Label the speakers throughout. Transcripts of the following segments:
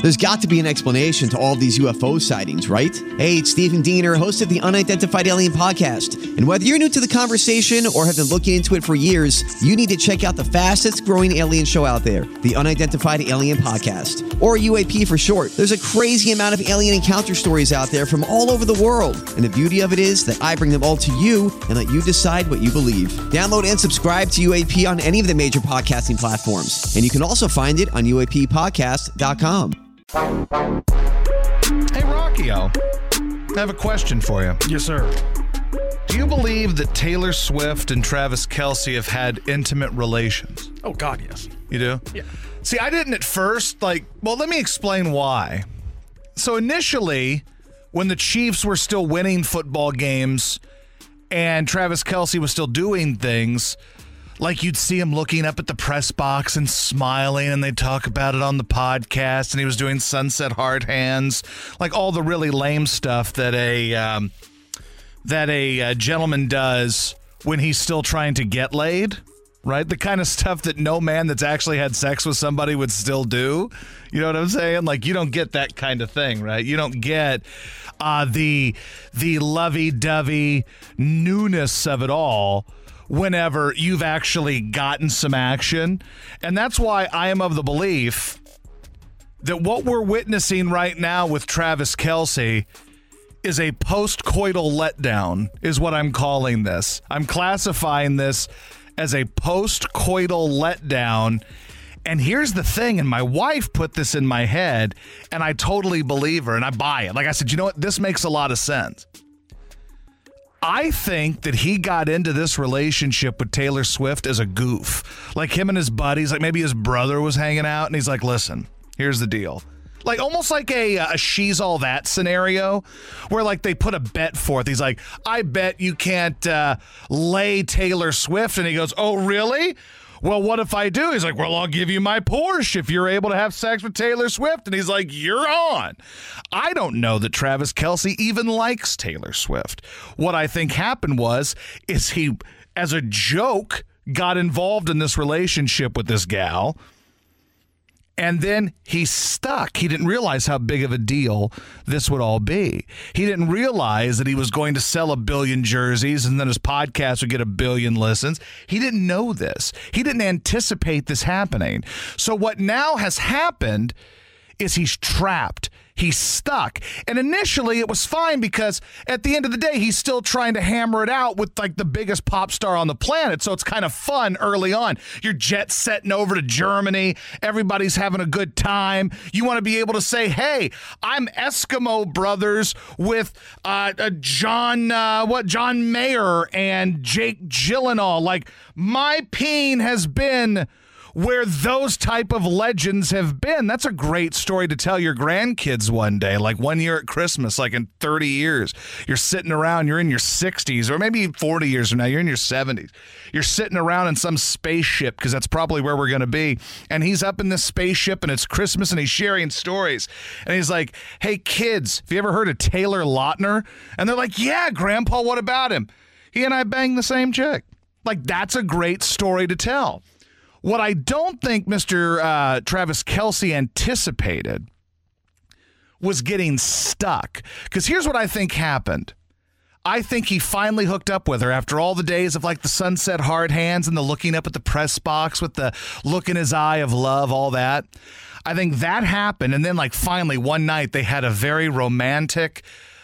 Speaker 1: There's got to be an explanation to all these UFO sightings, right? Hey, it's Stephen Diener, host of the Unidentified Alien Podcast. And whether you're new to the conversation or have been looking into it for years, you need to check out the fastest growing alien show out there, the Unidentified Alien Podcast, or UAP for short. There's a crazy amount of alien encounter stories out there from all over the world. And the beauty of it is that I bring them all to you and let you decide what you believe. Download and subscribe to UAP on any of the major podcasting platforms. And you can also find it on UAPpodcast.com.
Speaker 2: Hey, Rockio, I have a question for you.
Speaker 3: Yes, sir.
Speaker 2: Do you believe that Taylor Swift and Travis Kelce have had intimate relations?
Speaker 3: Oh, God, yes.
Speaker 2: You do?
Speaker 3: Yeah.
Speaker 2: See, I didn't at first. Well, let me explain why. So initially, when the Chiefs were still winning football games and Travis Kelce was still doing things, like you'd see him looking up at the press box and smiling, and they'd talk about it on the podcast, and he was doing sunset hard hands, like all the really lame stuff that a gentleman does when he's still trying to get laid, right? The kind of stuff that no man that's actually had sex with somebody would still do. You know what I'm saying? Like, you don't get that kind of thing, right? You don't get the lovey-dovey newness of it all whenever you've actually gotten some action. And that's why I am of the belief that what we're witnessing right now with Travis Kelce is a post-coital letdown, is what I'm calling this. I'm classifying this as a post-coital letdown. And here's the thing, and my wife put this in my head, and I totally believe her, and I buy it. Like I said, you know what? This makes a lot of sense. I think that he got into this relationship with Taylor Swift as a goof. Like him and his buddies, like maybe his brother was hanging out, and he's like, listen, here's the deal. Like almost like a She's All That scenario where like they put a bet forth. He's like, I bet you can't lay Taylor Swift. And he goes, oh, really? Well, what if I do? He's like, well, I'll give you my Porsche if you're able to have sex with Taylor Swift. And he's like, you're on. I don't know that Travis Kelce even likes Taylor Swift. What I think happened is he, as a joke, got involved in this relationship with this gal. And then he's stuck. He didn't realize how big of a deal this would all be. He didn't realize that he was going to sell 1 billion jerseys and then his podcast would get 1 billion listens. He didn't know this. He didn't anticipate this happening. So what now has happened is he's trapped. He's stuck. And initially it was fine because at the end of the day, he's still trying to hammer it out with like the biggest pop star on the planet. So it's kind of fun early on. You're jet setting over to Germany. Everybody's having a good time. You want to be able to say, hey, I'm Eskimo Brothers with John Mayer and Jake Gyllenhaal. Like my peen has been where those type of legends have been. That's a great story to tell your grandkids one day, like one year at Christmas, like in 30 years. You're sitting around, you're in your 60s, or maybe 40 years from now, you're in your 70s. You're sitting around in some spaceship, because that's probably where we're going to be, and he's up in this spaceship, and it's Christmas, and he's sharing stories. And he's like, hey, kids, have you ever heard of Taylor Lautner? And they're like, yeah, Grandpa, what about him? He and I banged the same chick. Like, that's a great story to tell. What I don't think Mr. Travis Kelce anticipated was getting stuck. Because here's what I think happened. I think he finally hooked up with her after all the days of like the sunset hard hands and the looking up at the press box with the look in his eye of love, all that. I think that happened. And then like finally one night they had a very romantic,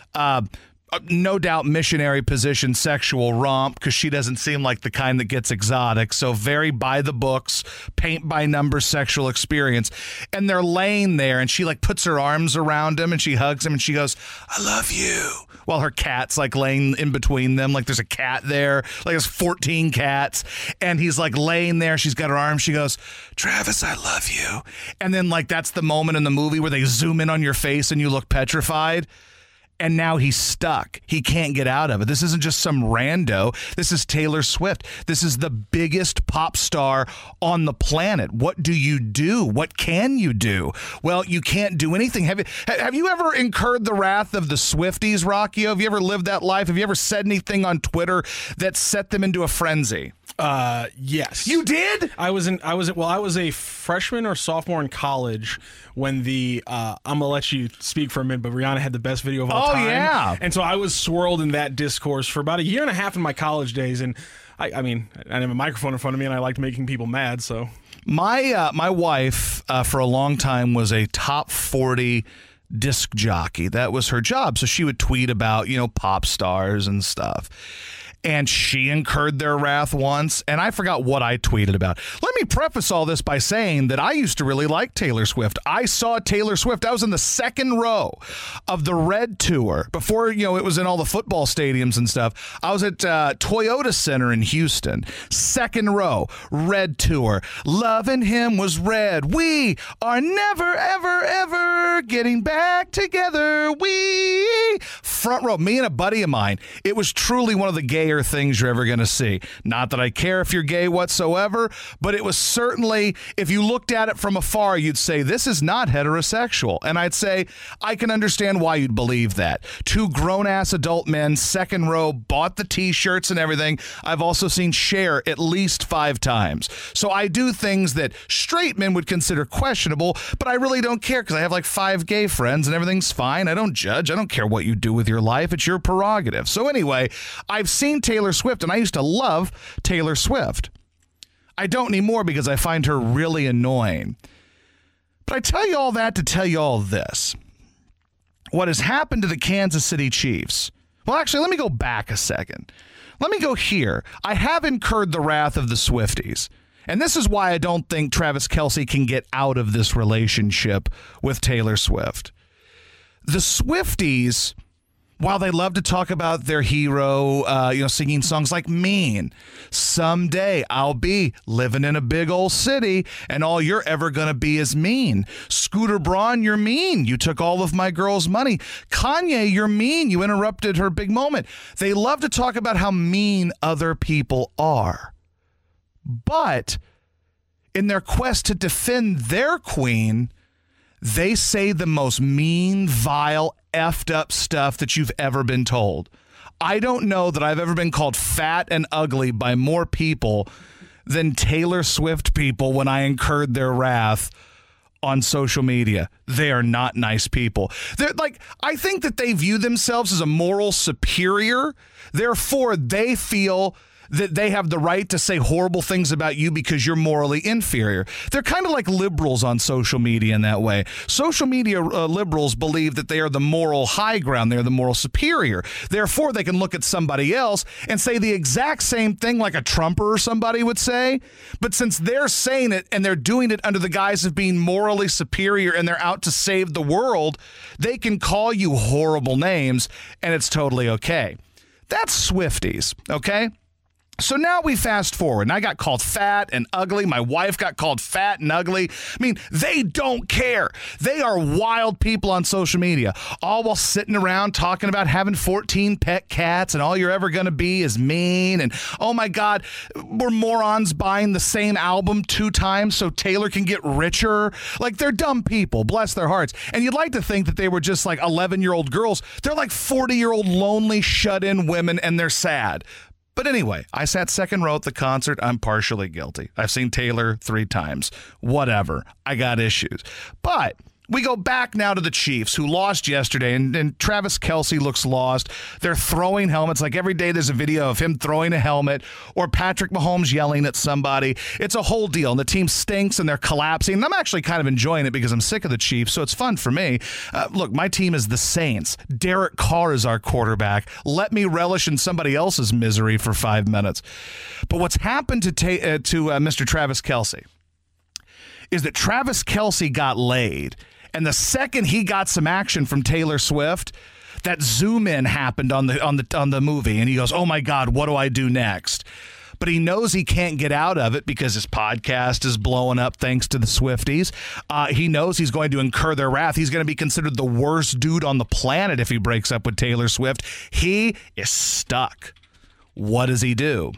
Speaker 2: no doubt missionary position sexual romp, because she doesn't seem like the kind that gets exotic. So very by the books, paint by numbers sexual experience. And they're laying there and she like puts her arms around him and she hugs him and she goes, I love you. While her cat's like laying in between them. Like there's a cat there, like there's 14 cats. And he's like laying there. She's got her arms. She goes, Travis, I love you. And then like that's the moment in the movie where they zoom in on your face and you look petrified. And now he's stuck. He can't get out of it. This isn't just some rando. This is Taylor Swift. This is the biggest pop star on the planet. What do you do? What can you do? Well, you can't do anything. Have you ever incurred the wrath of the Swifties, Rockio? Have you ever lived that life? Have you ever said anything on Twitter that set them into a frenzy?
Speaker 3: Yes.
Speaker 2: You did?
Speaker 3: I was a freshman or sophomore in college when I'm gonna let you speak for a minute, but Rihanna had the best video of all time.
Speaker 2: Oh, yeah.
Speaker 3: And so I was swirled in that discourse for about a year and a half in my college days, and I mean, I have a microphone in front of me, and I liked making people mad, so.
Speaker 2: My wife, for a long time, was a top 40 disc jockey. That was her job. So she would tweet about, pop stars and stuff. And she incurred their wrath once, and I forgot what I tweeted about. Let me preface all this by saying that I used to really like Taylor Swift. I saw Taylor Swift. I was in the second row of the Red Tour before, it was in all the football stadiums and stuff. I was at Toyota Center in Houston. Second row, Red Tour. Loving him was red. We are never, ever, ever getting back together. We front row. Me and a buddy of mine. It was truly one of the gayer things you're ever going to see. Not that I care if you're gay whatsoever, but it was certainly, if you looked at it from afar, you'd say, this is not heterosexual. And I'd say, I can understand why you'd believe that. Two grown-ass adult men, second row, bought the t-shirts and everything. I've also seen Cher at least 5 times. So I do things that straight men would consider questionable, but I really don't care because I have like 5 gay friends and everything's fine. I don't judge. I don't care what you do with your life. It's your prerogative. So anyway, I've seen Taylor Swift, and I used to love Taylor Swift. I don't anymore because I find her really annoying. But I tell you all that to tell you all this. What has happened to the Kansas City Chiefs? Well, actually, let me go back a second. Let me go here. I have incurred the wrath of the Swifties. And this is why I don't think Travis Kelce can get out of this relationship with Taylor Swift. The Swifties, while they love to talk about their hero, singing songs like Mean, someday I'll be living in a big old city and all you're ever going to be is mean. Scooter Braun, you're mean. You took all of my girl's money. Kanye, you're mean. You interrupted her big moment. They love to talk about how mean other people are. But in their quest to defend their queen, they say the most mean, vile, effed up stuff that you've ever been told. I don't know that I've ever been called fat and ugly by more people than Taylor Swift people when I incurred their wrath on social media. They are not nice people. They're I think that they view themselves as a moral superior. Therefore, they feel that they have the right to say horrible things about you because you're morally inferior. They're kind of like liberals on social media in that way. Social media liberals believe that they are the moral high ground. They're the moral superior. Therefore, they can look at somebody else and say the exact same thing like a Trumper or somebody would say. But since they're saying it and they're doing it under the guise of being morally superior and they're out to save the world, they can call you horrible names and it's totally okay. That's Swifties, okay? So now we fast forward, and I got called fat and ugly. My wife got called fat and ugly. I mean, they don't care. They are wild people on social media, all while sitting around talking about having 14 pet cats, and all you're ever going to be is mean. And, oh, my God, we're morons buying the same album 2 times so Taylor can get richer. Like, they're dumb people, bless their hearts. And you'd like to think that they were just like 11-year-old girls. They're like 40-year-old lonely shut-in women, and they're sad. But anyway, I sat second row at the concert. I'm partially guilty. I've seen Taylor 3 times. Whatever. I got issues. But we go back now to the Chiefs, who lost yesterday, and Travis Kelce looks lost. They're throwing helmets. Like every day there's a video of him throwing a helmet or Patrick Mahomes yelling at somebody. It's a whole deal, and the team stinks, and they're collapsing. And I'm actually kind of enjoying it because I'm sick of the Chiefs, so it's fun for me. Look, my team is the Saints. Derek Carr is our quarterback. Let me relish in somebody else's misery for 5 minutes. But what's happened to Mr. Travis Kelce is that Travis Kelce got laid. And the second he got some action from Taylor Swift, that zoom in happened on the movie, and he goes, "Oh my God, what do I do next?" But he knows he can't get out of it because his podcast is blowing up thanks to the Swifties. He knows he's going to incur their wrath. He's going to be considered the worst dude on the planet if he breaks up with Taylor Swift. He is stuck. What does he do?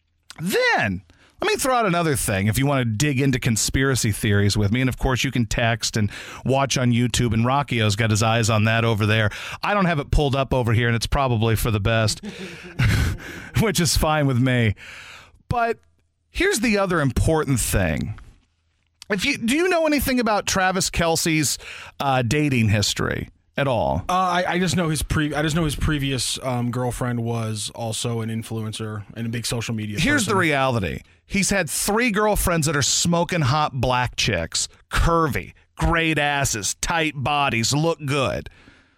Speaker 2: Then let me throw out another thing if you want to dig into conspiracy theories with me. And, of course, you can text and watch on YouTube. And Rockio's got his eyes on that over there. I don't have it pulled up over here, and it's probably for the best, which is fine with me. But Here's the other important thing. Do you know anything about Travis Kelce's dating history at all?
Speaker 3: I just know his previous girlfriend was also an influencer and a big social media
Speaker 2: Here's
Speaker 3: person.
Speaker 2: the reality. He's had 3 girlfriends that are smoking hot black chicks, curvy, great asses, tight bodies, look good.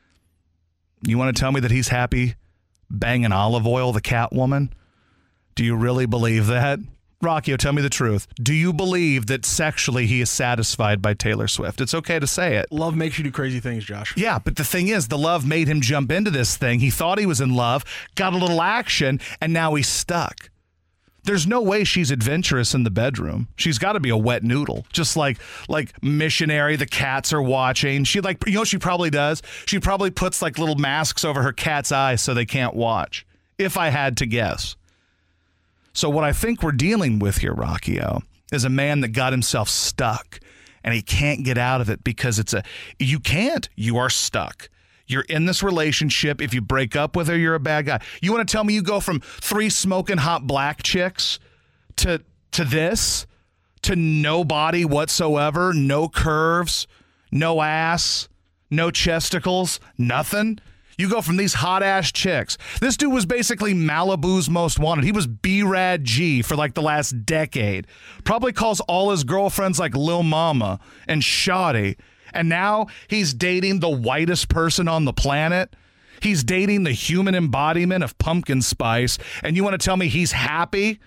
Speaker 2: You want to tell me that he's happy banging Olive Oil, the Catwoman? Do you really believe that? Rockio, tell me the truth. Do you believe that sexually he is satisfied by Taylor Swift? It's okay to say it.
Speaker 3: Love makes you do crazy things, Josh.
Speaker 2: Yeah, but the thing is, the love made him jump into this thing. He thought he was in love, got a little action, and now he's stuck. There's no way she's adventurous in the bedroom. She's got to be a wet noodle, just like Missionary. The cats are watching. She she probably does. She probably puts like little masks over her cat's eyes so they can't watch. If I had to guess. So what I think we're dealing with here, Rockio, is a man that got himself stuck and he can't get out of it because you can't. You are stuck. You're in this relationship. If you break up with her, you're a bad guy. You want to tell me you go from 3 smoking hot black chicks to this, to no body whatsoever, no curves, no ass, no chesticles, nothing? You go from these hot-ass chicks. This dude was basically Malibu's most wanted. He was B-Rad G for like the last decade. Probably calls all his girlfriends like Lil Mama and Shawty. And now he's dating the whitest person on the planet. He's dating the human embodiment of pumpkin spice. And you want to tell me he's happy?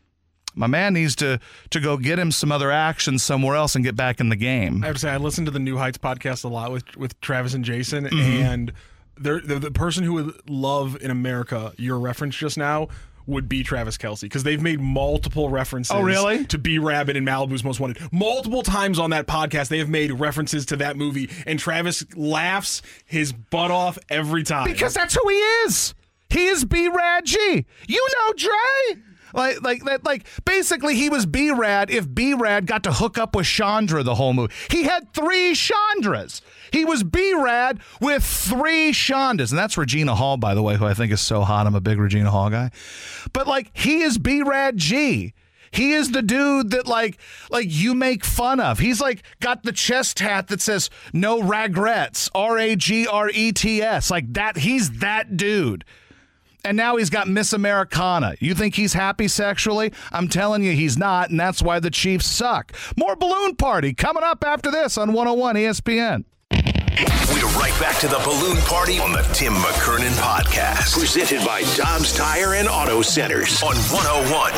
Speaker 2: My man needs to go get him some other action somewhere else and get back in the game.
Speaker 3: I have to say, I listened to the New Heights podcast a lot with Travis and Jason, and the person who would love in America your reference just now would be Travis Kelce, because they've made multiple references to B-Rabbit and Malibu's Most Wanted. Multiple times on that podcast, they have made references to that movie, and Travis laughs his butt off every time.
Speaker 2: Because that's who he is. He is B-Rad G. You know Dre. Like basically he was B-Rad if B-Rad got to hook up with Chandra the whole movie. He had 3 Chandras. He was B-Rad with 3 Shondas. And that's Regina Hall, by the way, who I think is so hot. I'm a big Regina Hall guy. But he is B-Rad G. He is the dude that like you make fun of. He's got the chest hat that says no regrets, R-A-G-R-E-T-S. Like that, he's that dude. And now he's got Miss Americana. You think he's happy sexually? I'm telling you he's not, and that's why the Chiefs suck. More Balloon Party coming up after this on 101 ESPN.
Speaker 4: We're right back to the Balloon Party on the Tim McKernan Podcast. Presented by Dobbs Tire and Auto Centers on 101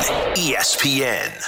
Speaker 4: ESPN.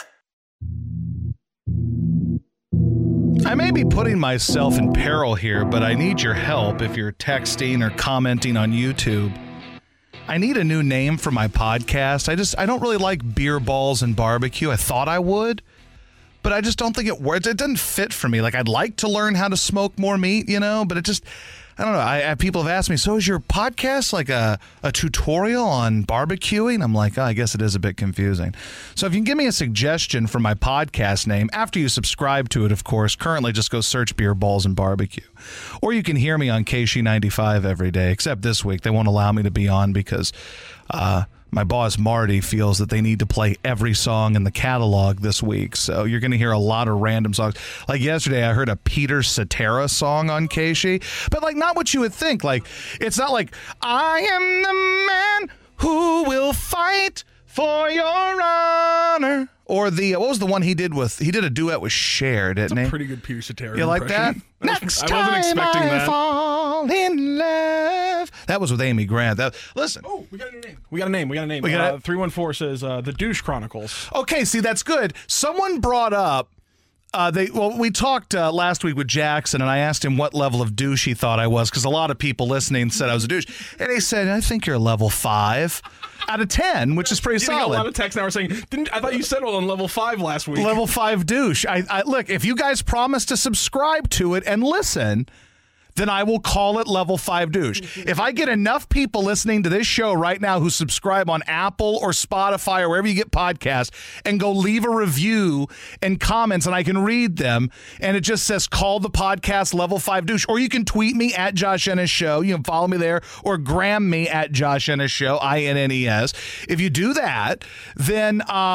Speaker 2: I may be putting myself in peril here, but I need your help if you're texting or commenting on YouTube. I need a new name for my podcast. I don't really like beer balls and barbecue. I thought I would, but I just don't think it works. It doesn't fit for me. I'd like to learn how to smoke more meat, but it just, I don't know. People have asked me, so is your podcast like a tutorial on barbecuing? I'm like, I guess it is a bit confusing. So if you can give me a suggestion for my podcast name, after you subscribe to it, of course, currently just go search Beer Balls and Barbecue. Or you can hear me on KC95 every day, except this week. They won't allow me to be on because my boss, Marty, feels that they need to play every song in the catalog this week. So you're going to hear a lot of random songs. Like yesterday, I heard a Peter Cetera song on KC, but not what you would think. It's not like, I am the man who will fight for your honor. Or what was the one he did a duet with Cher, didn't he?
Speaker 3: Pretty good Peter Cetera
Speaker 2: You like that? Next time I wasn't expecting that. Fall in love. That was with Amy Grant. Listen.
Speaker 3: Oh, we got a name. 314 says The Douche Chronicles.
Speaker 2: Okay, see, that's good. Someone brought up, we talked last week with Jackson, and I asked him what level of douche he thought I was, because a lot of people listening said I was a douche. And he said, I think you're level 5 out of 10, which is pretty solid.
Speaker 3: A lot of texts now are saying, I thought you settled on level 5 last week.
Speaker 2: Level 5 douche. I look, if you guys promise to subscribe to it and listen, then I will call it level 5 douche. If I get enough people listening to this show right now who subscribe on Apple or Spotify or wherever you get podcasts and go leave a review and comments and I can read them and it just says call the podcast level 5 douche, or you can tweet me at Josh Ennis Show. You can follow me there, or gram me at Josh Ennis Show, INNES. If you do that, then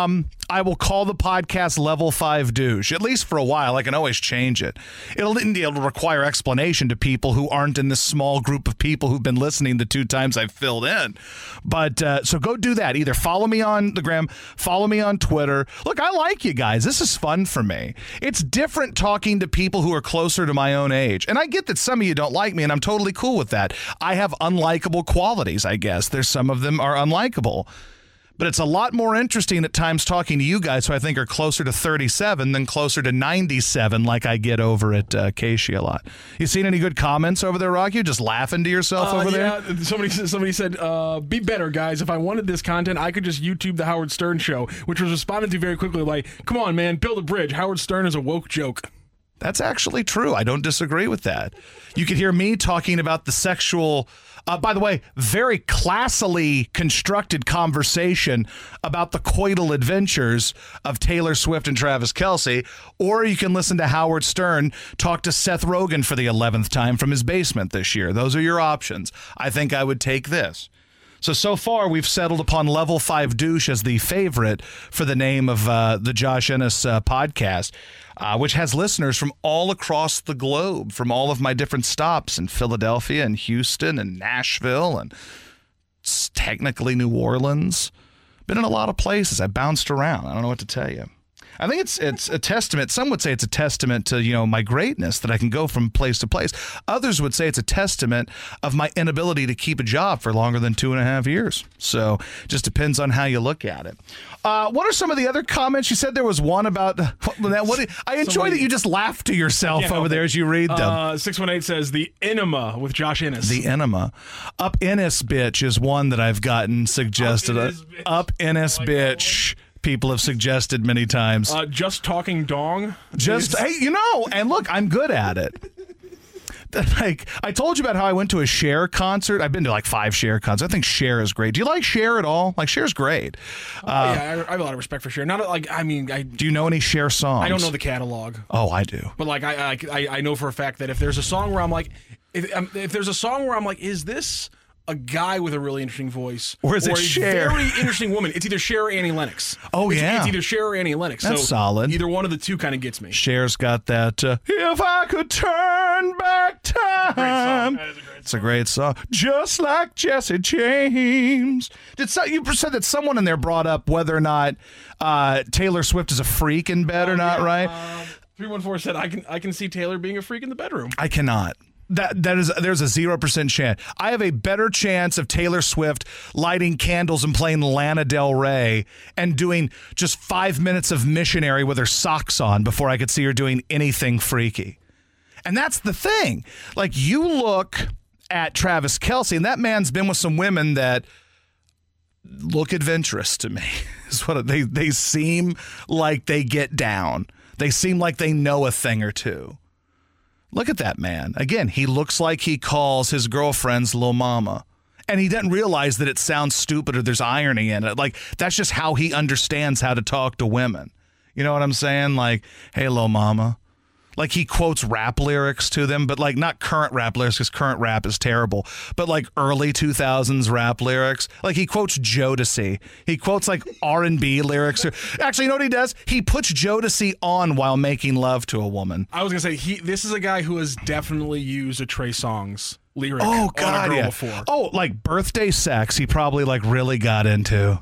Speaker 2: I will call the podcast Level 5 Douche, at least for a while. I can always change it. It'll require explanation to people who aren't in this small group of people who've been listening the 2 times I've filled in. But so go do that. Either follow me on the gram, follow me on Twitter. Look, I like you guys. This is fun for me. It's different talking to people who are closer to my own age. And I get that some of you don't like me, and I'm totally cool with that. I have unlikable qualities, I guess. There's some of them are unlikable. But it's a lot more interesting at times talking to you guys who I think are closer to 37 than closer to 97 like I get over at Casey a lot. You seen any good comments over there, Rocky? You just laughing to yourself over there?
Speaker 3: Somebody said, be better, guys. If I wanted this content, I could just YouTube the Howard Stern show, which was responded to very quickly like, come on, man, build a bridge. Howard Stern is a woke joke.
Speaker 2: That's actually true. I don't disagree with that. You could hear me talking about the sexual... by the way, very classily constructed conversation about the coital adventures of Taylor Swift and Travis Kelce, or you can listen to Howard Stern talk to Seth Rogen for the 11th time from his basement this year. Those are your options. I think I would take this. So far, we've settled upon Level 5 Douche as the favorite for the name of the Josh Ennis podcast, which has listeners from all across the globe, from all of my different stops in Philadelphia and Houston and Nashville and technically New Orleans. Been in a lot of places. I bounced around. I don't know what to tell you. I think it's a testament. Some would say it's a testament to, my greatness that I can go from place to place. Others would say it's a testament of my inability to keep a job for longer than 2.5 years. So it just depends on how you look at it. What are some of the other comments? You said there was one about I enjoy that you just laugh to yourself over there as you read them.
Speaker 3: 618 says the enema with Josh Ennis.
Speaker 2: The enema. Up Ennis bitch is one that I've gotten suggested. Up Ennis bitch. People have suggested many times.
Speaker 3: Just talking dong.
Speaker 2: And look, I'm good at it. Like, I told you about how I went to a Cher concert. I've been to like 5 Cher concerts. I think Cher is great. Do you like Cher at all? Like, Cher's great.
Speaker 3: Yeah, I have a lot of respect for Cher. Not like, do
Speaker 2: you know any Cher songs?
Speaker 3: I don't know the catalog.
Speaker 2: Oh, I do.
Speaker 3: But like, I know for a fact that if there's a song where I'm like, if there's a song where I'm like, is this a guy with a really interesting voice,
Speaker 2: or is it Cher?
Speaker 3: A very interesting woman? It's either Cher or Annie Lennox. It's either Cher or Annie Lennox.
Speaker 2: That's solid.
Speaker 3: Either one of the two kind of gets me.
Speaker 2: Cher's got that. If I could turn back time.
Speaker 3: That is a great song.
Speaker 2: It's a great song, just like Jesse James. You said that someone in there brought up whether or not Taylor Swift is a freak in bed or not, right?
Speaker 3: 314 said I can see Taylor being a freak in the bedroom.
Speaker 2: I cannot. There's a 0% chance. I have a better chance of Taylor Swift lighting candles and playing Lana Del Rey and doing just 5 minutes of Missionary with her socks on before I could see her doing anything freaky. And that's the thing. Like, you look at Travis Kelce, and that man's been with some women that look adventurous to me. Is what they seem like they get down. They seem like they know a thing or two. Look at that man. Again, he looks like he calls his girlfriends Lil Mama. And he doesn't realize that it sounds stupid or there's irony in it. Like, that's just how he understands how to talk to women. You know what I'm saying? Like, hey, Lil Mama. Like, he quotes rap lyrics to them, but like not current rap lyrics because current rap is terrible, but like early 2000s rap lyrics. Like, he quotes Jodeci. He quotes like R&B lyrics. Actually, you know what he does? He puts Jodeci on while making love to a woman.
Speaker 3: I was going to say, this is a guy who has definitely used a Trey Songz lyric
Speaker 2: on a girl
Speaker 3: before.
Speaker 2: Oh, like birthday sex he probably like really got into.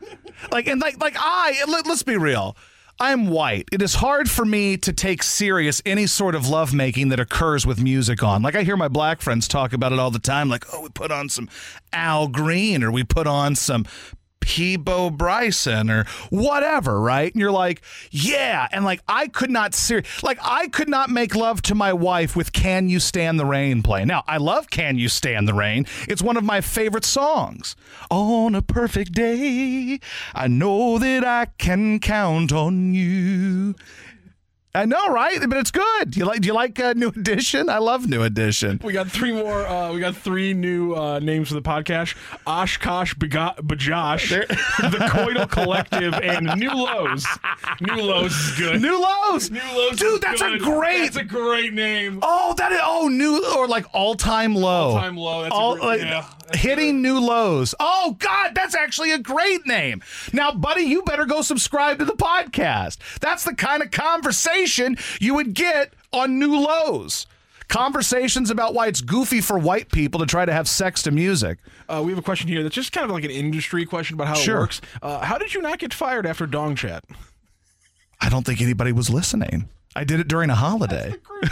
Speaker 2: Let's be real. I'm white. It is hard for me to take serious any sort of lovemaking that occurs with music on. Like, I hear my black friends talk about it all the time. Like, oh, we put on some Al Green, or we put on some Peabo Bryson, or whatever, right? And you're like, yeah. And like, I could not make love to my wife with Can You Stand the Rain playing. Now, I love Can You Stand the Rain. It's one of my favorite songs. On a perfect day, I know that I can count on you. I know, right? But it's good. Do you like New Edition? I love New Edition.
Speaker 3: We got three more. We got three new names for the podcast: Oshkosh Bajosh, the Coital Collective, and New Lows. New Lows is good.
Speaker 2: New Lows. Dude, that's
Speaker 3: good. That's a great name.
Speaker 2: Oh, that is new or like all-time low.
Speaker 3: All-time low. That's
Speaker 2: hitting new lows. Oh God, that's actually a great name. Now, buddy, you better go subscribe to the podcast. That's the kind of conversation you would get on New Lows. Conversations about why it's goofy for white people to try to have sex to music.
Speaker 3: We have a question here that's just kind of like an industry question about how it works. How did you not get fired after Dong Chat?
Speaker 2: I don't think anybody was listening. I did it during a holiday.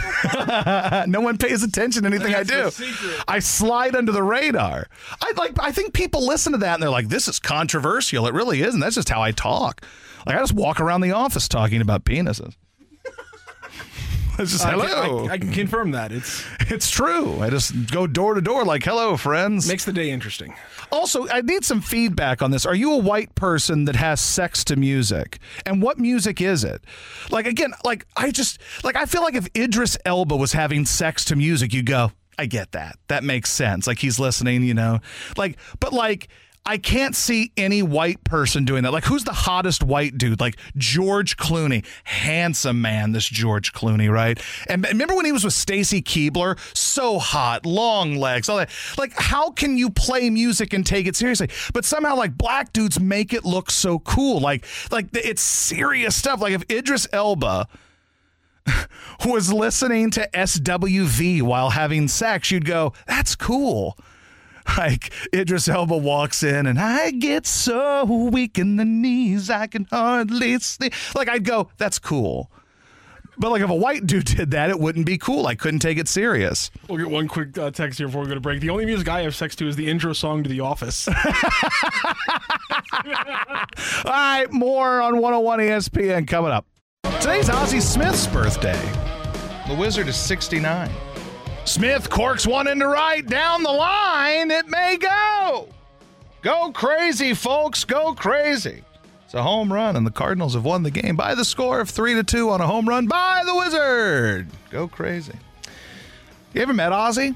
Speaker 2: No one pays attention to anything I do. I slide under the radar. I think people listen to that and they're like, this is controversial. It really isn't. That's just how I talk. Like I just walk around the office talking about penises. It's just hello.
Speaker 3: I can confirm that.
Speaker 2: It's true. I just go door to door like, hello, friends.
Speaker 3: Makes the day interesting.
Speaker 2: Also, I need some feedback on this. Are you a white person that has sex to music? And what music is it? Like, again, I feel like if Idris Elba was having sex to music, you go, I get that. That makes sense. Like, he's listening, you know. I can't see any white person doing that. Like, who's the hottest white dude? Like, George Clooney. Handsome man, this George Clooney, right? And remember when he was with Stacy Keibler? So hot, long legs, all that. Like, how can you play music and take it seriously? But somehow, like, black dudes make it look so cool. Like it's serious stuff. Like, if Idris Elba was listening to SWV while having sex, you'd go, that's cool. Like, Idris Elba walks in and I get so weak in the knees I can hardly sleep. Like, I'd go, that's cool. But, like, if a white dude did that, it wouldn't be cool. I couldn't take it serious.
Speaker 3: We'll get one quick text here before we go to break. The only music I have sex to is the intro song to The Office.
Speaker 2: All right, more on 101 ESPN coming up. Today's Ozzie Smith's birthday. The Wizard is 69. Smith corks one into right. Down the line, it may go. Go crazy, folks. Go crazy. It's a home run, and the Cardinals have won the game by the score of 3-2 on a home run by the Wizard. Go crazy. You ever met Ozzie?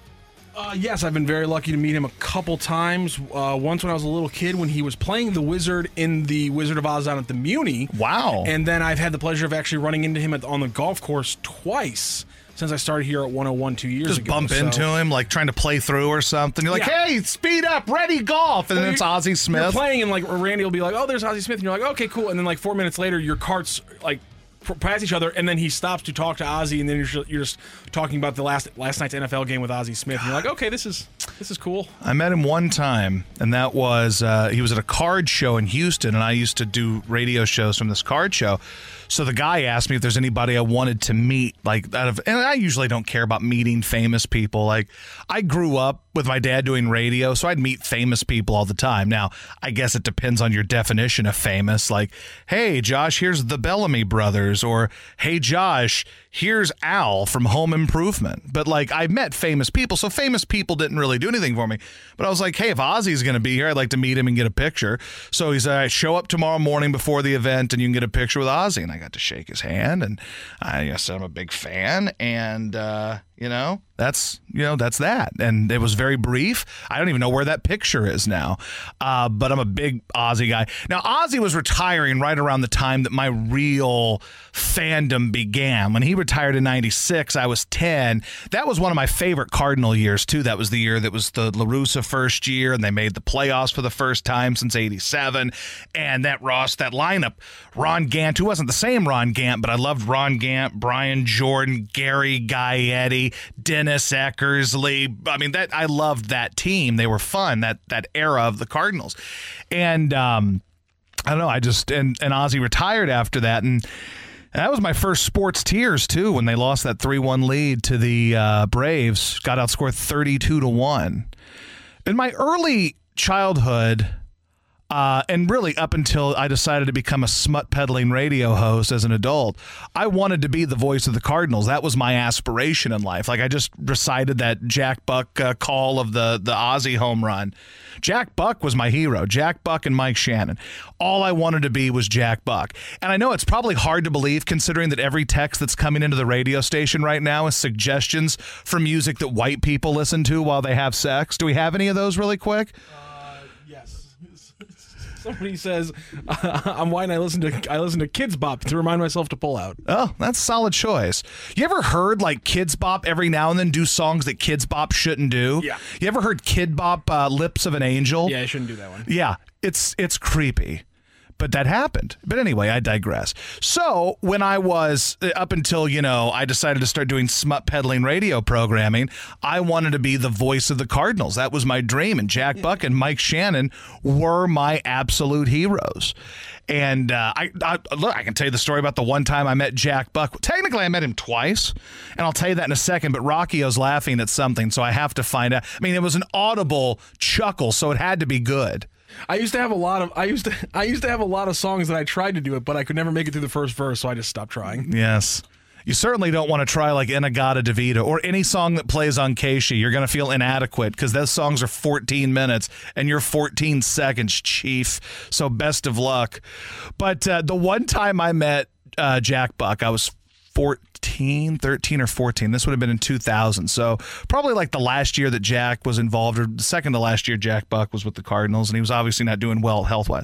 Speaker 3: Yes, I've been very lucky to meet him a couple times. Once when I was a little kid when he was playing the Wizard in the Wizard of Oz down at the Muni.
Speaker 2: Wow.
Speaker 3: And then I've had the pleasure of actually running into him on the golf course twice since I started here at 101 2 years ago.
Speaker 2: Just bump into him, like trying to play through or something. You're like, hey, speed up, ready, golf. And then it's Ozzie Smith.
Speaker 3: You're playing and like Randy will be like, oh, there's Ozzie Smith. And you're like, okay, cool. And then like 4 minutes later, your carts like pass each other, and then he stops to talk to Ozzie, and then you're just talking about the last night's NFL game with Ozzie Smith. And you're like, okay, this is cool.
Speaker 2: I met him one time, and that was he was at a card show in Houston, and I used to do radio shows from this card show. So the guy asked me if there's anybody I wanted to meet, and I usually don't care about meeting famous people. Like, I grew up with my dad doing radio, so I'd meet famous people all the time. Now, I guess it depends on your definition of famous. Like, hey, Josh, here's the Bellamy brothers, or hey, Josh, here's Al from Home Improvement. But like, I met famous people, so famous people didn't really do anything for me. But I was like, hey, if Ozzie's going to be here, I'd like to meet him and get a picture. So he said, show up tomorrow morning before the event, and you can get a picture with Ozzie. And I got to shake his hand, and I said I'm a big fan, and that's that. And it was very brief. I don't even know where that picture is now, but I'm a big Ozzie guy. Now, Ozzie was retiring right around the time that my real fandom began. When he retired in 96, I was 10. That was one of my favorite Cardinal years, too. That was the year that was the La Russa first year, and they made the playoffs for the first time since 87. And that lineup, Ron Gant, who wasn't the same Ron Gant, but I loved Ron Gant, Brian Jordan, Gary Gaetti, Dennis Eckersley. I mean, I loved that team. They were fun, that era of the Cardinals. And I don't know, and Ozzie retired after that, and that was my first sports tears, too, when they lost that 3-1 lead to the Braves, got outscored 32-1. In my early childhood, And really, up until I decided to become a smut peddling radio host as an adult, I wanted to be the voice of the Cardinals. That was my aspiration in life. Like, I just recited that Jack Buck call of the Ozzie home run. Jack Buck was my hero. Jack Buck and Mike Shannon. All I wanted to be was Jack Buck. And I know it's probably hard to believe, considering that every text that's coming into the radio station right now is suggestions for music that white people listen to while they have sex. Do we have any of those really quick?
Speaker 3: Yes. Somebody says, I'm white and I listen to Kids Bop to remind myself to pull out.
Speaker 2: Oh, that's a solid choice. You ever heard like Kids Bop every now and then do songs that Kids Bop shouldn't do?
Speaker 3: Yeah.
Speaker 2: You ever heard Kid Bop Lips of an Angel?
Speaker 3: Yeah, I shouldn't do that one.
Speaker 2: Yeah, it's creepy. But that happened. But anyway, I digress. So when I was, up until, I decided to start doing smut peddling radio programming, I wanted to be the voice of the Cardinals. That was my dream. And Jack Buck and Mike Shannon were my absolute heroes. And I can tell you the story about the one time I met Jack Buck. Technically, I met him twice, and I'll tell you that in a second, but Rocchio's laughing at something, so I have to find out. I mean, it was an audible chuckle, so it had to be good.
Speaker 3: I used to have a lot of songs that I tried to do it, but I could never make it through the first verse, so I just stopped trying.
Speaker 2: Yes. You certainly don't want to try like Inagata DeVita or any song that plays on Keishi. You're going to feel inadequate because those songs are 14 minutes and you're 14 seconds, Chief. So best of luck. But the one time I met Jack Buck, I was 13 or 14. This would have been in 2000. So probably like the last year that Jack was involved, or the second to last year Jack Buck was with the Cardinals, and he was obviously not doing well health-wise.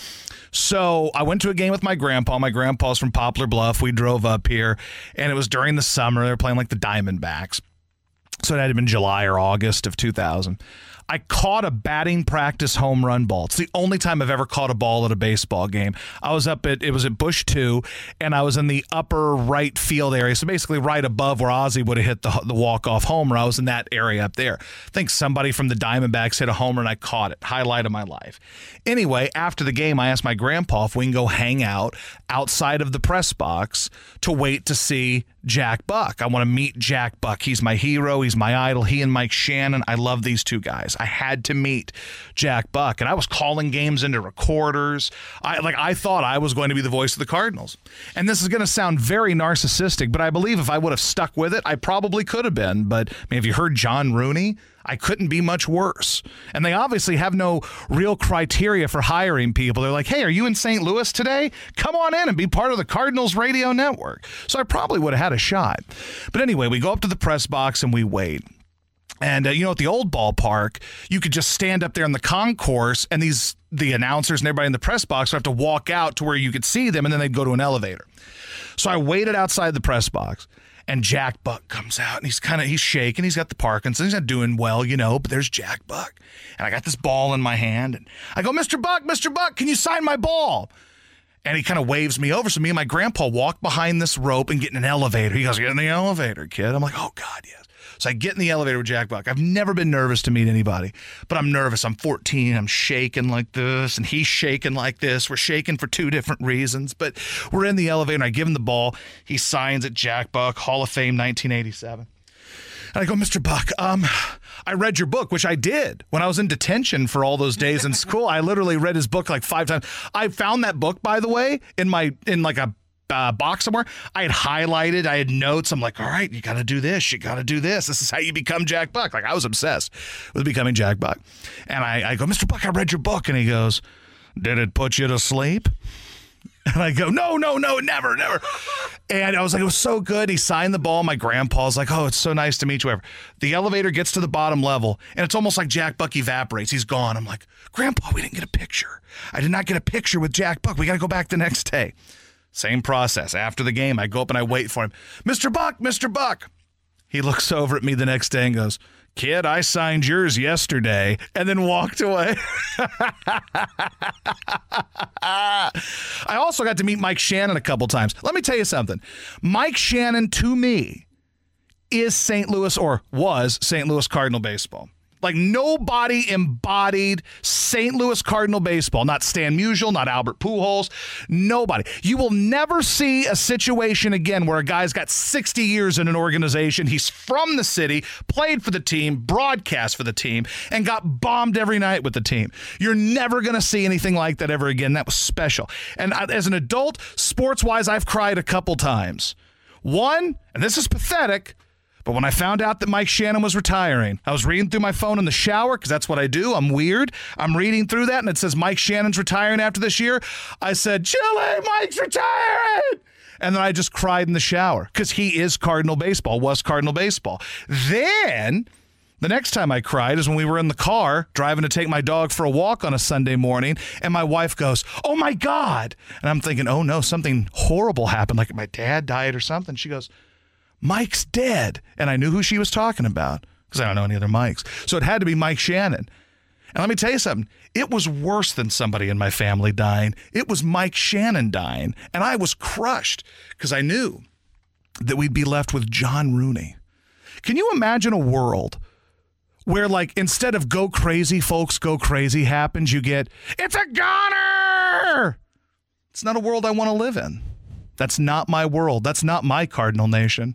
Speaker 2: So I went to a game with my grandpa. My grandpa's from Poplar Bluff. We drove up here, and it was during the summer. They were playing like the Diamondbacks. So it had to have been July or August of 2000. I caught a batting practice home run ball. It's the only time I've ever caught a ball at a baseball game. I was it was at Bush 2, and I was in the upper right field area, so basically right above where Ozzie would have hit the walk-off homer. I was in that area up there. I think somebody from the Diamondbacks hit a homer, and I caught it. Highlight of my life. Anyway, after the game, I asked my grandpa if we can go hang out outside of the press box to wait to see Jack Buck. I want to meet Jack Buck. He's my hero. He's my idol. He and Mike Shannon. I love these two guys. I had to meet Jack Buck, and I was calling games into recorders. I thought I was going to be the voice of the Cardinals. And this is going to sound very narcissistic, but I believe if I would have stuck with it, I probably could have been. But I mean, have you heard John Rooney? I couldn't be much worse. And they obviously have no real criteria for hiring people. They're like, hey, are you in St. Louis today? Come on in and be part of the Cardinals radio network. So I probably would have had a shot. But anyway, we go up to the press box and we wait. And, at the old ballpark, you could just stand up there in the concourse, and the announcers and everybody in the press box would have to walk out to where you could see them, and then they'd go to an elevator. So I waited outside the press box. And Jack Buck comes out, and he's shaking. He's got the Parkinson's. He's not doing well, but there's Jack Buck. And I got this ball in my hand, and I go, Mr. Buck, can you sign my ball? And he kind of waves me over. So me and my grandpa walk behind this rope and get in an elevator. He goes, get in the elevator, kid. I'm like, oh, God, yes. So I get in the elevator with Jack Buck. I've never been nervous to meet anybody, but I'm nervous. I'm 14. I'm shaking like this, and he's shaking like this. We're shaking for two different reasons, but we're in the elevator, and I give him the ball. He signs it, Jack Buck, Hall of Fame, 1987. And I go, Mr. Buck, I read your book, which I did when I was in detention for all those days in school. I literally read his book like 5 times. I found that book, by the way, in like a box somewhere. I had highlighted, I had notes. I'm like, all right, you got to do this. You got to do this. This is how you become Jack Buck. Like, I was obsessed with becoming Jack Buck. And I go, Mr. Buck, I read your book. And he goes, did it put you to sleep? And I go, no, never. And I was like, it was so good. He signed the ball. My grandpa's like, oh, it's so nice to meet you. The elevator gets to the bottom level, and it's almost like Jack Buck evaporates. He's gone. I'm like, Grandpa, we didn't get a picture. I did not get a picture with Jack Buck. We got to go back the next day. Same process. After the game, I go up and I wait for him. Mr. Buck. He looks over at me the next day and goes, kid, I signed yours yesterday, and then walked away. I also got to meet Mike Shannon a couple times. Let me tell you something. Mike Shannon, to me, is St. Louis, or was St. Louis Cardinal baseball. Like, nobody embodied St. Louis Cardinal baseball. Not Stan Musial, not Albert Pujols. Nobody. You will never see a situation again where a guy's got 60 years in an organization. He's from the city, played for the team, broadcast for the team, and got bombed every night with the team. You're never going to see anything like that ever again. That was special. And as an adult, sports-wise, I've cried a couple times. One, and this is pathetic, but when I found out that Mike Shannon was retiring, I was reading through my phone in the shower because that's what I do. I'm weird. I'm reading through that, and it says Mike Shannon's retiring after this year. I said, Chile, Mike's retiring! And then I just cried in the shower because he is Cardinal baseball, was Cardinal baseball. Then the next time I cried is when we were in the car driving to take my dog for a walk on a Sunday morning, and my wife goes, oh, my God. And I'm thinking, oh, no, something horrible happened, like my dad died or something. She goes, Mike's dead. And I knew who she was talking about because I don't know any other Mikes. So it had to be Mike Shannon. And let me tell you something. It was worse than somebody in my family dying. It was Mike Shannon dying. And I was crushed because I knew that we'd be left with John Rooney. Can you imagine a world where, like, instead of go crazy, folks, go crazy happens, you get, it's a goner? It's not a world I want to live in. That's not my world. That's not my Cardinal Nation.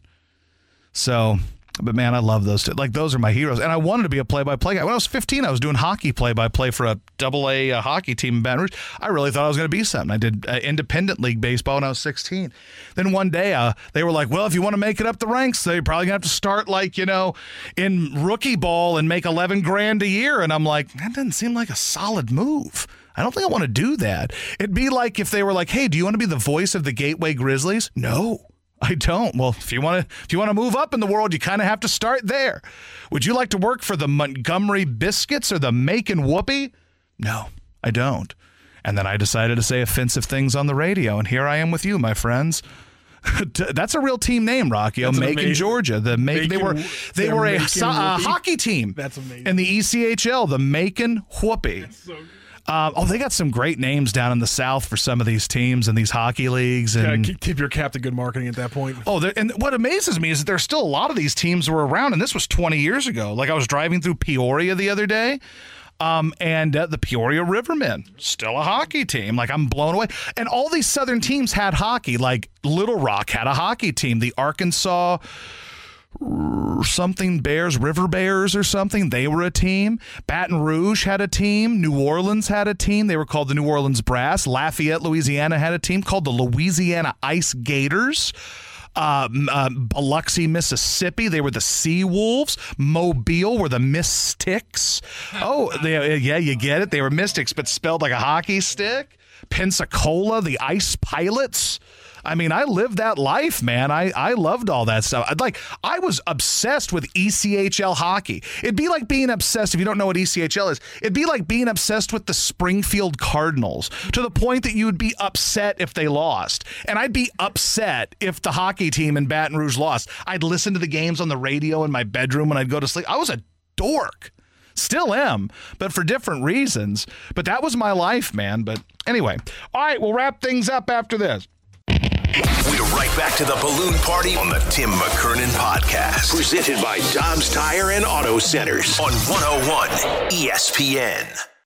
Speaker 2: So, but man, I love those two. Like, those are my heroes. And I wanted to be a play-by-play guy. When I was 15, I was doing hockey play-by-play for a AA hockey team in Baton Rouge. I really thought I was going to be something. I did independent league baseball when I was 16. Then one day, they were like, well, if you want to make it up the ranks, you're probably going to have to start, like, you know, in rookie ball and make $11,000 a year. And I'm like, that doesn't seem like a solid move. I don't think I want to do that. It'd be like if they were like, hey, do you want to be the voice of the Gateway Grizzlies? No, I don't. Well, if you want to move up in the world, you kind of have to start there. Would you like to work for the Montgomery Biscuits or the Macon Whoopie? No, I don't. And then I decided to say offensive things on the radio, and here I am with you, my friends. That's a real team name, Rocky. Macon, Georgia. They were a hockey team. That's amazing. In the ECHL, the Macon Whoopie. That's so good. They got some great names down in the South for some of these teams and these hockey leagues. And
Speaker 3: tip your cap to good marketing at that point.
Speaker 2: And what amazes me is that there's still a lot of these teams were around, and this was 20 years ago. Like, I was driving through Peoria the other day, and the Peoria Rivermen, still a hockey team. Like, I'm blown away. And all these Southern teams had hockey. Like, Little Rock had a hockey team. The Arkansas something Bears, River Bears or something, they were a team. Baton Rouge had a team. New Orleans had a team. They were called the New Orleans Brass. Lafayette, Louisiana had a team called the Louisiana Ice Gators. Biloxi, Mississippi, they were the Sea Wolves. Mobile were the Mystics. You get it. They were Mystics, but spelled like a hockey stick. Pensacola, the Ice Pilots. I mean, I lived that life, man. I loved all that stuff. I was obsessed with ECHL hockey. It'd be like being obsessed, if you don't know what ECHL is, it'd be like being obsessed with the Springfield Cardinals to the point that you would be upset if they lost. And I'd be upset if the hockey team in Baton Rouge lost. I'd listen to the games on the radio in my bedroom when I'd go to sleep. I was a dork. Still am, but for different reasons. But that was my life, man. But anyway, all right, we'll wrap things up after this.
Speaker 4: We're right back to the Balloon Party on the Tim McKernan Podcast. Presented by Dobbs Tire and Auto Centers on 101 ESPN.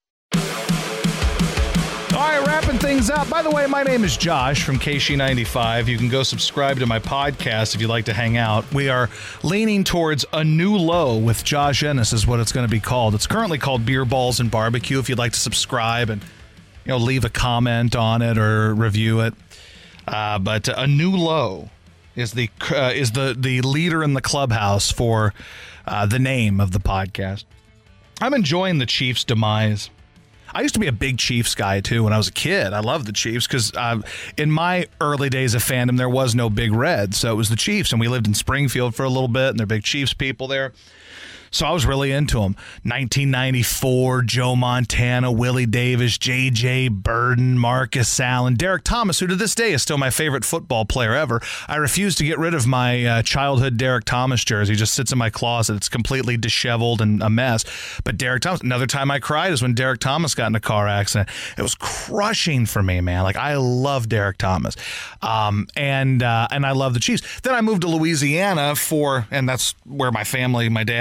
Speaker 2: All right, wrapping things up. By the way, my name is Josh from KC95. You can go subscribe to my podcast if you'd like to hang out. We are leaning towards a new low with Josh Ennis is what it's going to be called. It's currently called Beer Balls and Barbecue if you'd like to subscribe and leave a comment on it or review it. But a new low is the leader in the clubhouse for the name of the podcast. I'm enjoying the Chiefs' demise. I used to be a big Chiefs guy, too, when I was a kid. I loved the Chiefs because in my early days of fandom, there was no Big Red, so it was the Chiefs, and we lived in Springfield for a little bit, and they're big Chiefs people there. So I was really into them. 1994, Joe Montana, Willie Davis, J.J. Burden, Marcus Allen, Derek Thomas, who to this day is still my favorite football player ever. I refuse to get rid of my childhood Derek Thomas jersey. It just sits in my closet. It's completely disheveled and a mess. But Derek Thomas, another time I cried is when Derek Thomas got in a car accident. It was crushing for me, man. Like, I love Derek Thomas. And I love the Chiefs. Then I moved to Louisiana and that's where my family, my dad and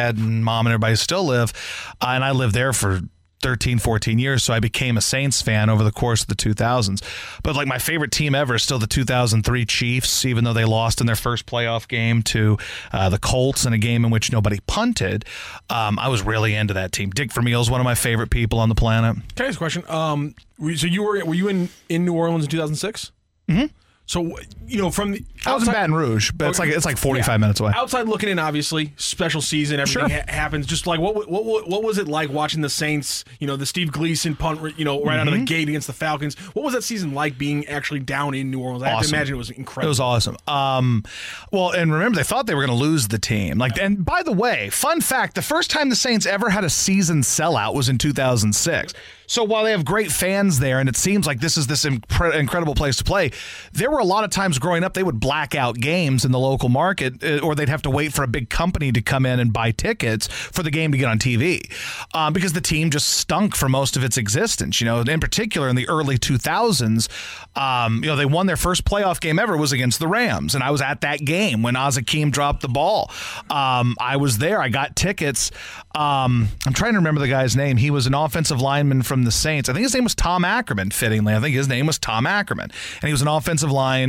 Speaker 2: and Mom and everybody still live. And I lived there for 13, 14 years, so I became a Saints fan over the course of the 2000s. But like my favorite team ever is still the 2003 Chiefs, even though they lost in their first playoff game to the Colts in a game in which nobody punted. I was really into that team. Dick Vermeil is one of my favorite people on the planet.
Speaker 3: Can I ask a question? So were you in New Orleans in 2006?
Speaker 2: Mm-hmm.
Speaker 3: So, from the outside,
Speaker 2: I was in Baton Rouge, but it's like 45 minutes away.
Speaker 3: Outside looking in, obviously, special season, everything happens. Just like what was it like watching the Saints? The Steve Gleason punt, right out of the gate against the Falcons. What was that season like being actually down in New Orleans? I have to imagine it was incredible.
Speaker 2: It was awesome. Well, and remember, they thought they were going to lose the team. And by the way, fun fact: the first time the Saints ever had a season sellout was in 2006. So while they have great fans there, and it seems like this is this incredible place to play, there were a lot of times growing up they would black out games in the local market, or they'd have to wait for a big company to come in and buy tickets for the game to get on TV, because the team just stunk for most of its existence. In particular in the early 2000s, they won their first playoff game ever was against the Rams, and I was at that game when Oz Hakeem dropped the ball. I was there. I got tickets. I'm trying to remember the guy's name. He was an offensive lineman from the Saints. I think his name was Tom Ackerman, fittingly. I think his name was Tom Ackerman. And he was an offensive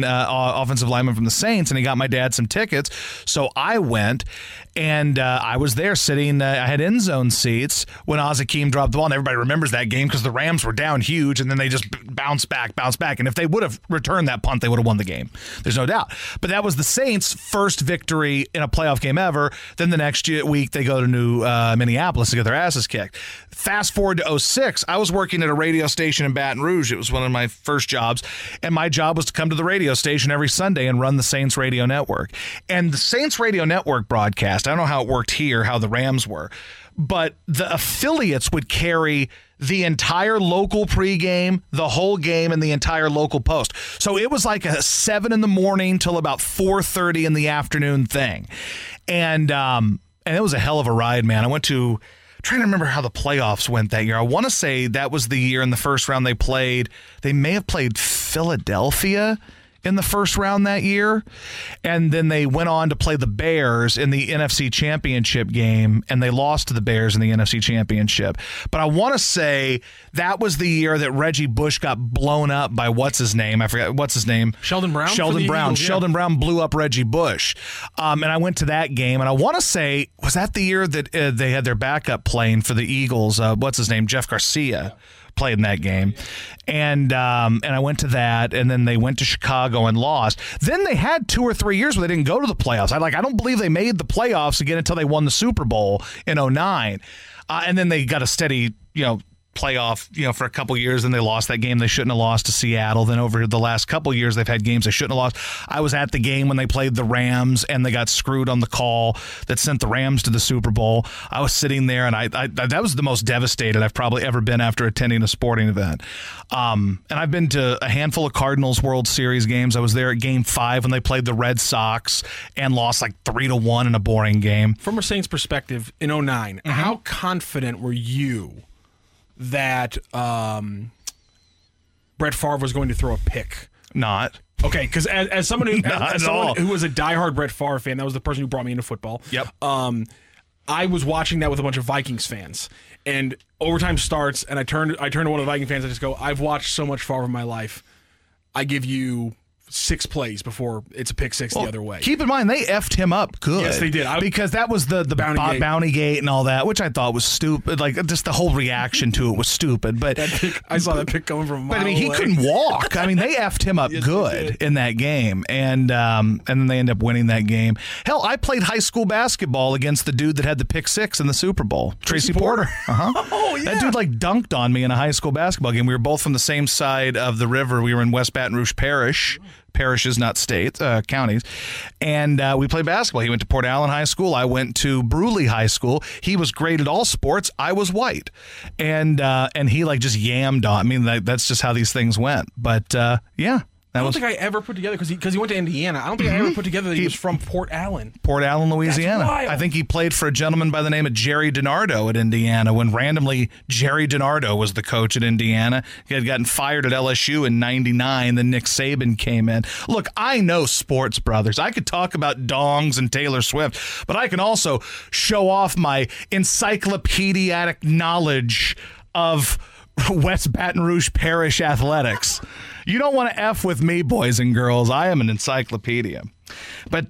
Speaker 2: lineman from the Saints, and he got my dad some tickets. So I went, and I was there sitting. I had end zone seats when Oz Hakeem dropped the ball, and everybody remembers that game because the Rams were down huge, and then they just bounced back. And if they would have returned that punt, they would have won the game. There's no doubt. But that was the Saints' first victory in a playoff game ever. Then the next week, they go to Minneapolis to get their asses kicked. Fast forward to 2006, I was working at a radio station in Baton Rouge. It was one of my first jobs, and my job was to come to the radio station every Sunday and run the Saints radio network. And the Saints radio network broadcast, I don't know how it worked here, how the Rams were, but the affiliates would carry the entire local pregame, the whole game, and the entire local post. So it was like a 7 a.m. till about 4:30 in the afternoon thing. And it was a hell of a ride, man. I went to... trying to remember how the playoffs went that year. I want to say that was the year in the first round they may have played Philadelphia in the first round that year, and then they went on to play the Bears in the NFC Championship game, and they lost to the Bears in the NFC Championship. But I want to say that was the year that Reggie Bush got blown up by what's his name? I forget what's his name.
Speaker 3: Sheldon Brown.
Speaker 2: Eagles, Sheldon Brown blew up Reggie Bush, and I went to that game, and I want to say, was that the year that they had their backup playing for the Eagles? What's his name? Jeff Garcia. Played in that game, and I went to that, and then they went to Chicago and lost. Then they had 2 or 3 years where they didn't go to the playoffs. I don't believe they made the playoffs again until they won the Super Bowl in 2009, and then they got a steady playoff for a couple years, and they lost that game they shouldn't have lost to Seattle. Then over the last couple years they've had games they shouldn't have lost. I was at the game when they played the Rams and they got screwed on the call that sent the Rams to the Super Bowl. I was sitting there, and I that was the most devastated I've probably ever been after attending a sporting event. And I've been to a handful of Cardinals World Series games. I was there at Game 5 when they played the Red Sox and lost 3-1 in a boring game.
Speaker 3: From a Saints perspective, in 2009, how confident were you that Brett Favre was going to throw a pick?
Speaker 2: Not.
Speaker 3: Okay, because as someone who was a diehard Brett Favre fan, that was the person who brought me into football.
Speaker 2: Yep.
Speaker 3: I was watching that with a bunch of Vikings fans, and overtime starts, and I turned to one of the Viking fans. I just go, "I've watched so much Favre in my life. I give you 6 plays before it's a pick six the other way."
Speaker 2: Keep in mind, they effed him up good.
Speaker 3: Yes, they did.
Speaker 2: Because that was the bounty gate and all that, which I thought was stupid. Just the whole reaction to it was stupid. But
Speaker 3: I saw that pick coming from a mile
Speaker 2: away. He couldn't walk. They effed him up good in that game. And then they end up winning that game. Hell, I played high school basketball against the dude that had the pick 6 in the Super Bowl. Tracy Porter.
Speaker 3: Oh, yeah.
Speaker 2: That dude dunked on me in a high school basketball game. We were both from the same side of the river. We were in West Baton Rouge Parish. Parishes, not states, counties. And we played basketball. He went to Port Allen High School. I went to Bruley High School. He was great at all sports. I was white. And he just yammed on. That's just how these things went. But yeah,
Speaker 3: I don't think I ever put together, because he went to Indiana, I don't think I ever put together that he was from Port Allen.
Speaker 2: Port Allen, Louisiana.
Speaker 3: That's wild.
Speaker 2: I think he played for a gentleman by the name of Jerry DiNardo at Indiana, when randomly Jerry DiNardo was the coach at Indiana. He had gotten fired at LSU in 99, then Nick Saban came in. Look, I know sports, brothers. I could talk about dongs and Taylor Swift, but I can also show off my encyclopedic knowledge of West Baton Rouge Parish athletics. You don't want to F with me, boys and girls. I am an encyclopedia. But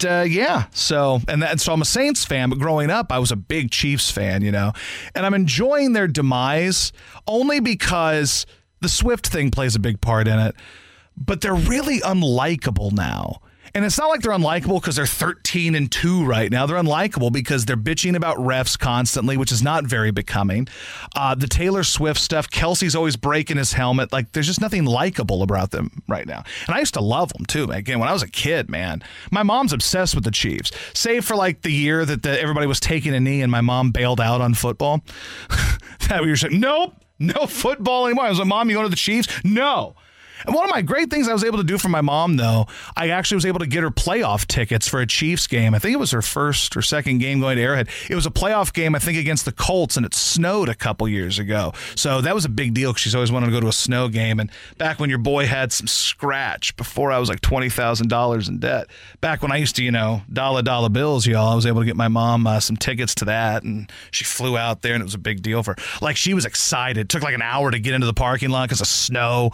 Speaker 2: so I'm a Saints fan, but growing up, I was a big Chiefs fan, and I'm enjoying their demise only because the Swift thing plays a big part in it, but they're really unlikable now. And it's not like they're unlikable because they're 13-2 right now. They're unlikable because they're bitching about refs constantly, which is not very becoming. The Taylor Swift stuff, Kelsey's always breaking his helmet. Like, there's just nothing likable about them right now. And I used to love them, too. Again, when I was a kid, man, my mom's obsessed with the Chiefs. Save for, like, the year that everybody was taking a knee and my mom bailed out on football. That we were saying, nope, no football anymore. I was like, Mom, you going to the Chiefs? No. And one of my great things I was able to do for my mom, though, I actually was able to get her playoff tickets for a Chiefs game. I think it was her first or second game going to Arrowhead. It was a playoff game, I think, against the Colts, and it snowed a couple years ago. So that was a big deal because she's always wanted to go to a snow game. And back when your boy had some scratch, before I was like $20,000 in debt, back when I used to, dollar bills, y'all, I was able to get my mom some tickets to that, and she flew out there, and it was a big deal for her. Like, she was excited. It took like an hour to get into the parking lot because of snow.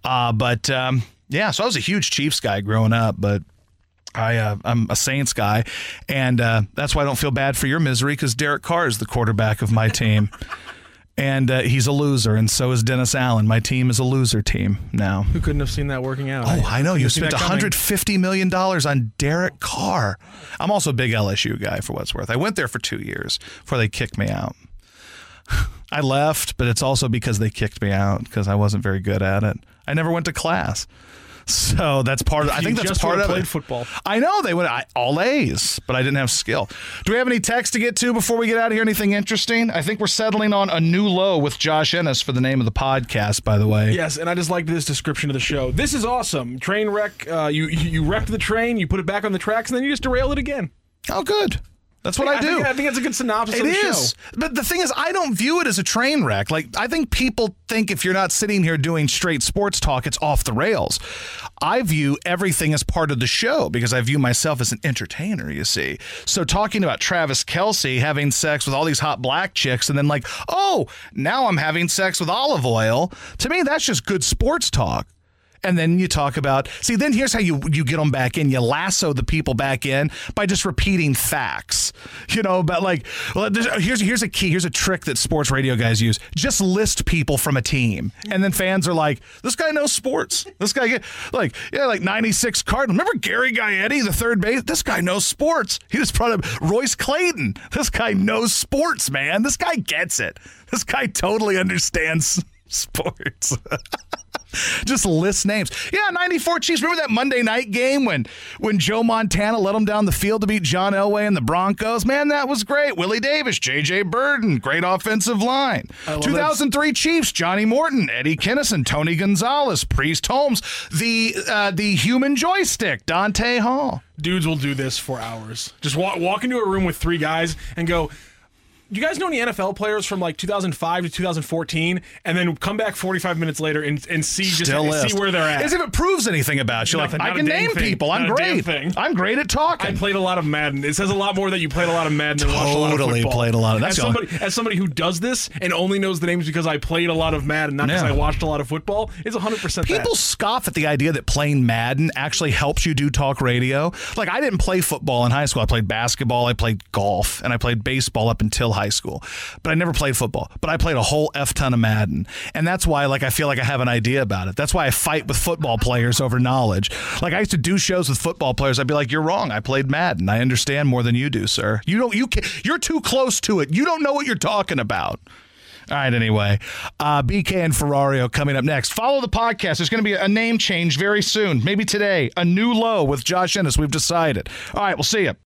Speaker 2: So I was a huge Chiefs guy growing up, but I'm a Saints guy, and that's why I don't feel bad for your misery, because Derek Carr is the quarterback of my team, and he's a loser, and so is Dennis Allen. My team is a loser team now.
Speaker 3: Who couldn't have seen that working out?
Speaker 2: Oh, I know. You spent $150 million on Derek Carr. I'm also a big LSU guy, for what's worth. I went there for 2 years before they kicked me out. I left, but it's also because they kicked me out because I wasn't very good at it. I never went to class. So that's part of it. I think that's part of it.
Speaker 3: Played football.
Speaker 2: I know they would all A's, but I didn't have skill. Do we have any text to get to before we get out of here? Anything interesting? I think we're settling on a new low with Josh Ennis for the name of the podcast, by the way.
Speaker 3: Yes, and I just like this description of the show. This is awesome. Train wreck. You wrecked the train, you put it back on the tracks, and then you just derail it again.
Speaker 2: Oh, good. That's what I do.
Speaker 3: I think it's a good synopsis of the show. It is.
Speaker 2: But the thing is, I don't view it as a train wreck. Like, I think people think if you're not sitting here doing straight sports talk, it's off the rails. I view everything as part of the show because I view myself as an entertainer, you see. So talking about Travis Kelce having sex with all these hot black chicks and then like, oh, now I'm having sex with olive oil. To me, that's just good sports talk. And then you talk about, then here's how you get them back in. You lasso the people back in by just repeating facts, about like, well, here's a key. Here's a trick that sports radio guys use. Just list people from a team. And then fans are like, this guy knows sports. This guy, like 96 Cardinals. Remember Gary Gaetti, the third base? This guy knows sports. He just brought up Royce Clayton. This guy knows sports, man. This guy gets it. This guy totally understands sports. Just list names. Yeah, 94 Chiefs. Remember that Monday night game when Joe Montana led them down the field to beat John Elway and the Broncos? Man, that was great. Willie Davis, J.J. Burden, great offensive line. 2003 Chiefs, Johnny Morton, Eddie Kinnison, Tony Gonzalez, Priest Holmes, the human joystick, Dante Hall.
Speaker 3: Dudes will do this for hours. Just walk into a room with three guys and go, do you guys know any NFL players from like 2005 to 2014, and then come back 45 minutes later and see where they're at?
Speaker 2: As if it proves anything about you.
Speaker 3: Nothing,
Speaker 2: like, I can name people. I'm great. I'm great at talking.
Speaker 3: I played a lot of Madden. It says a lot more that you played a lot of Madden than watched a lot of football.
Speaker 2: Totally played a lot of that.
Speaker 3: As somebody who does this and only knows the names because I played a lot of Madden, not because I watched a lot of football, it's 100%
Speaker 2: People scoff at the idea that playing Madden actually helps you do talk radio. Like, I didn't play football in high school. I played basketball, I played golf, and I played baseball up until high school. But I never played football. But I played a whole F ton of Madden. And that's why I feel like I have an idea about it. That's why I fight with football players over knowledge. Like, I used to do shows with football players. I'd be like, you're wrong. I played Madden. I understand more than you do, sir. You're too close to it. You don't know what you're talking about. All right, anyway. BK and Ferrario coming up next. Follow the podcast. There's going to be a name change very soon. Maybe today. A new low with Josh Ennis. We've decided. All right, we'll see you.